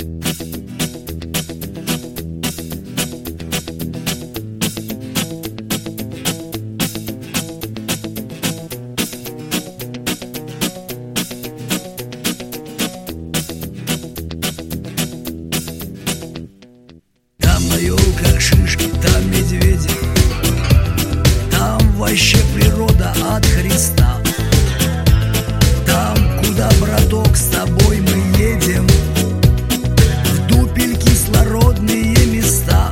Там на елках шишки, там медведи, там вообще природа от Христа. Там, куда, браток, с тобой мы едем, в дупель кислородные места.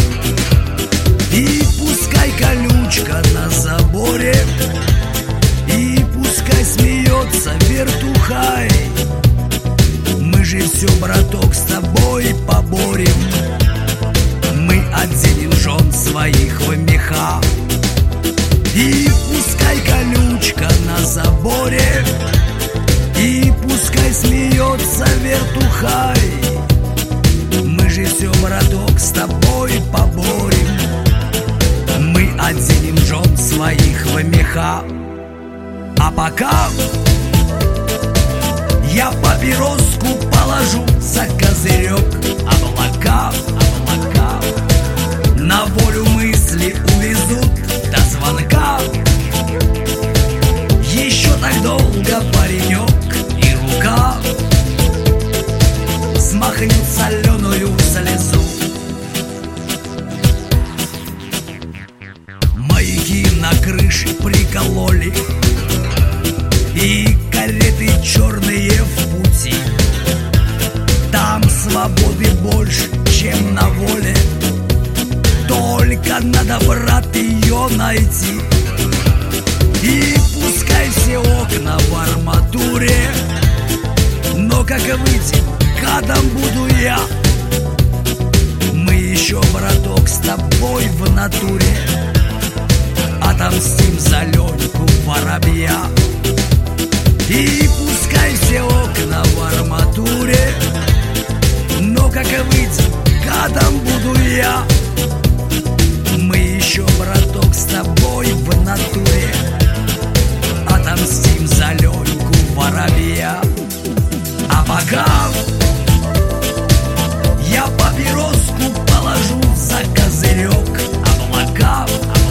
И пускай колючка на заборе, и пускай смеется вертухай, мы же все, браток, с тобой поборем. Мы оденем жен своих в меха. И пускай колючка на заборе, и пускай смеется вертухай, мы же все, браток, с тобой поборем. Мы оденем жен своих в меха. А пока я папироску положу за козырек. Облака на волю мысли увезут до звонка. Еще так долго паренек и рука смахнет соленую слезу. Маяки на крыше прикололи, и кареты черные в пути. Там свободы больше, чем на воле, только надо, брат, ее найти. И пускай все окна в арматуре, но как выйти гадом буду я. Мы еще, браток, с тобой в натуре отомстим за Леньку воробья. И пускай все окна в арматуре, но как выйти гадом буду я. Мы еще, браток, с тобой в натуре отомстим за Леньку воробья. А пока я папироску положу за козырек. Облака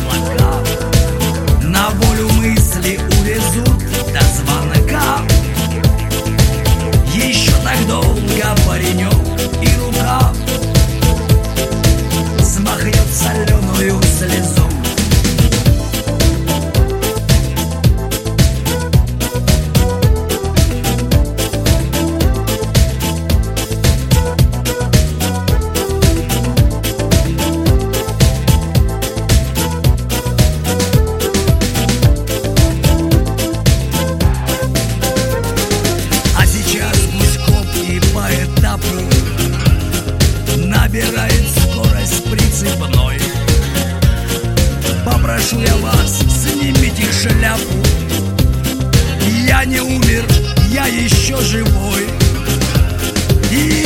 на волю мысли увезут до звонка. Еще так долго паренек и рука смахнет соленую слезу. А сейчас пусть копки по этапу набирает скорость прицепной. Попрошу я вас, снимите шляпу. Я не умер, я еще живой. И